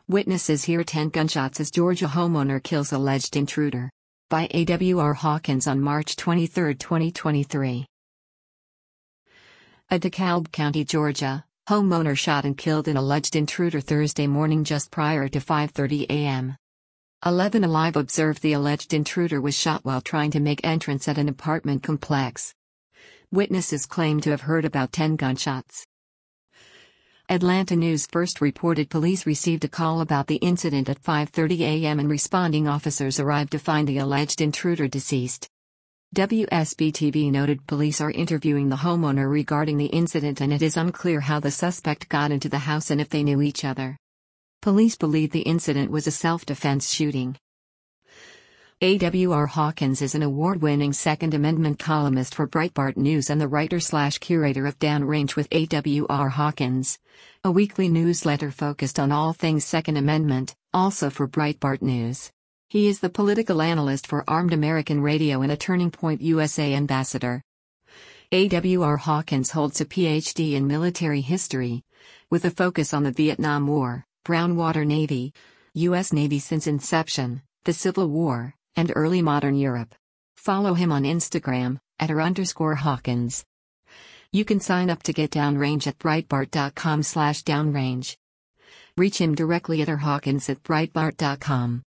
Witnesses hear 10 gunshots as Georgia homeowner kills alleged intruder. By A.W.R. Hawkins on March 23, 2023. A DeKalb County, Georgia, homeowner shot and killed an alleged intruder Thursday morning just prior to 5:30 a.m. 11 Alive observed the alleged intruder was shot while trying to make entrance at an apartment complex. Witnesses claim to have heard about 10 gunshots. Atlanta News First reported police received a call about the incident at 5:30 a.m. and responding officers arrived to find the alleged intruder deceased. WSB-TV noted police are interviewing the homeowner regarding the incident and it is unclear how the suspect got into the house and if they knew each other. Police believe the incident was a self-defense shooting. A.W.R. Hawkins is an award-winning Second Amendment columnist for Breitbart News and the writer/curator of Downrange with A.W.R. Hawkins, a weekly newsletter focused on all things Second Amendment, also for Breitbart News. He is the political analyst for Armed American Radio and a Turning Point USA ambassador. A.W.R. Hawkins holds a Ph.D. in military history, with a focus on the Vietnam War, Brown Water Navy, U.S. Navy since inception, the Civil War, and early modern Europe. Follow him on Instagram, @r_Hawkins. You can sign up to get Downrange at Breitbart.com/downrange. Reach him directly at rhawkins@breitbart.com.